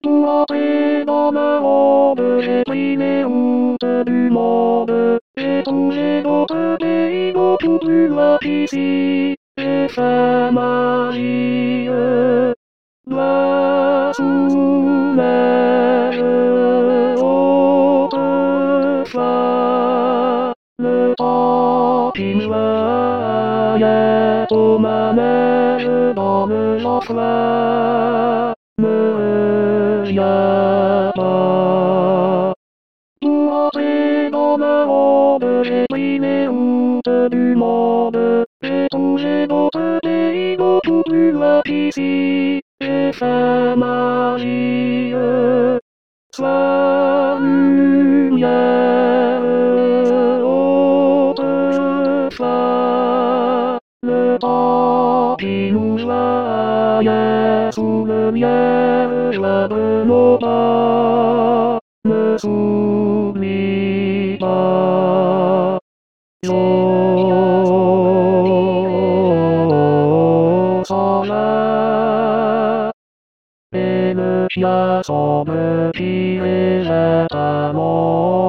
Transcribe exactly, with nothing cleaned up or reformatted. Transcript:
Toi t'es dans le monde, j'ai pris les routes du monde. J'ai trouvé d'autres pays beaucoup plus loin qu'ici. J'ai fait ma vie là sous neige autrefois. Le temps qui me voyait comme ma neige dans le jour froid me revient pas. Pour entrer dans le monde, j'ai pris les routes du monde. J'ai trouvé d'autres pays beaucoup plus loin qu'ici. J'ai fait ma vie soit lumière autrefois. Le temps qui nous voyait sous le miel joie de nos pas ne s'oublie pas. L'eau s'en va et le chien semble tirer à mort.